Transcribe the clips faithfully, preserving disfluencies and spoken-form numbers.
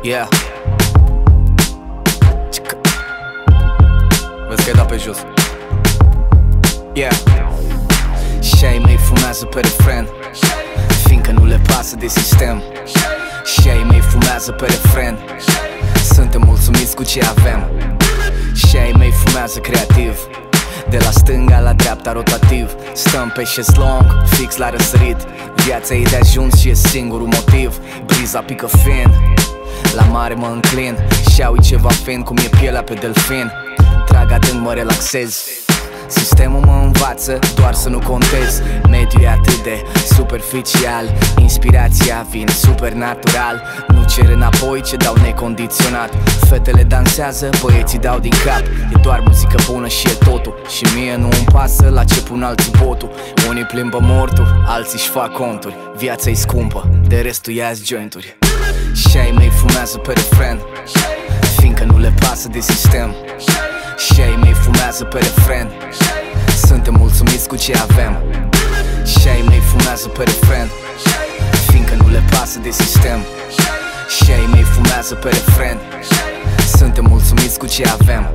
Yeah. Vezi că ai dat pe jos. Yeah. Și ai mei fumează pe refren, fiindcă nu le pasă de sistem. Și ai mei fumează pe refren, suntem mulțumiți cu ce avem. Și ai mei fumează creativ, de la stânga la dreapta rotativ. Stăm pe șezlong, fix la răsărit. Viața e de ajuns și e singurul motiv. Briza pică fin, la mare mă înclin. Și-au ceva fin cum e pielea pe delfin. Trag adânc, mă relaxez. Sistemul mă învață doar să nu contez. Mediul e atât de superficial, inspirația vine supernatural. Nu cer înapoi ce dau necondiționat. Fetele dansează, băieții dau din cap. E doar muzică bună și e totul. Și mie nu îmi pasă la ce pun alții botul. Unii plimbă mortul, alții-și fac conturi. Viața e scumpă, de restul ia-ți jointuri. Și ai mei fumează pe refren, fiindcă nu le pasă de sistem. Și ai mei fumează pe refren, suntem mulțumiți cu ce avem. Și ai mei fumează pe refren, fiindcă nu le pasă de sistem. Și ai mei fumează pe refren, suntem mulțumiți cu ce avem.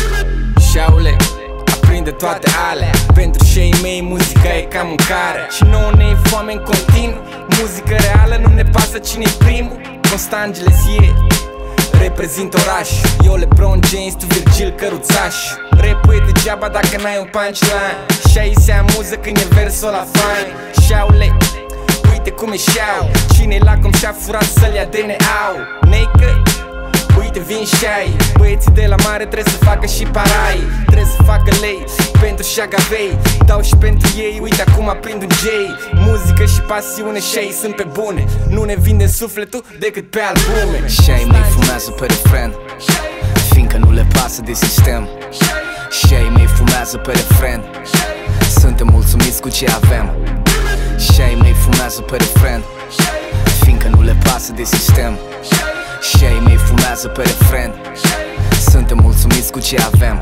Șaule, aprinde toate alea. Pentru șei mei muzica e ca mâncare. Și nouă ne e foame în continuu. Muzică reală, nu ne pasă cine-i primul. Constangele zie reprezint oraș. Eu LeBron James, tu Virgil Căruțaș. Rap-ul e degeaba dacă n-ai un punchline. Și aici se amuză când e versul la fain. Șaule, uite cum e șau. Cine-i la cum și-a furat să-l ia D N A-ul. Naked, uite vin și-ai. Băieții de la mare trebuie să facă și parai. Trebuie să facă lei pentru șagavei. Dau și pentru ei, uite acum aprind un J. Muzică și pasiune și ei sunt pe bune. Nu ne vindem sufletul decât pe albume. Și ai mei fumează pe refren, fiindcă nu le pasă de sistem. Și ai mei fumează pe refren, suntem mulțumiți cu ce avem. Și ai mei fumează pe refren, fiindcă nu le pasă de sistem. Și ai mei fumează pe refren, suntem mulțumiți cu ce avem.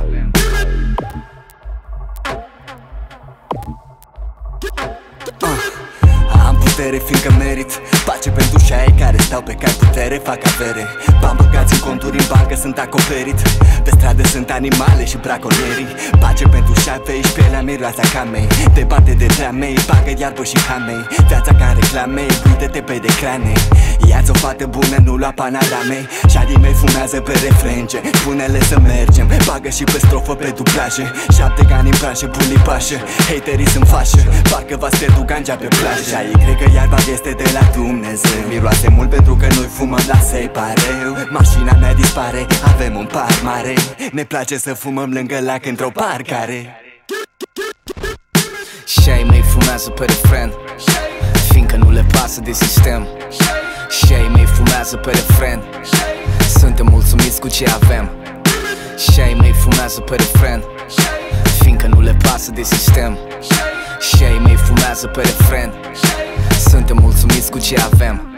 Am putere fiindcă merit pace pentru șaii care stau pe cai putere, fac avere. Bani băgați în conturi, în bancă sunt acoperit. Pe stradă sunt animale și braconierii. Pace pentru șapei și pielea miroasa camei. Debate de dramei, bagă iarbă și hamei. Viața ca în reclamei, uite-te pe decrane. Ia-ți o fată bună, nu lua panaramei. Șadii mei fumează pe refrenge, spune-le să mergem. Bagă și pe strofă pe dublaje. Șapte gani în branșe, puli pașă. Haterii sunt fașă, parcă v-ați pierdut gangea pe plajă. Șaii cred că iarba este de la Dumnezeu. Miroase mult pentru că noi fumăm la separeu. Mașina mea dispare, avem un par mare. Ne place să fumăm lângă lac într-o parcare. Și ai mei fumează pe refren, fiindcă nu le pasă de sistem. Și ai mei fumează pe refren, suntem mulțumiți cu ce avem. Și ai mei fumează pe refren, fiindcă nu le pasă de sistem. Și ai mei fumează pe refren, suntem mulțumiți cu ce avem.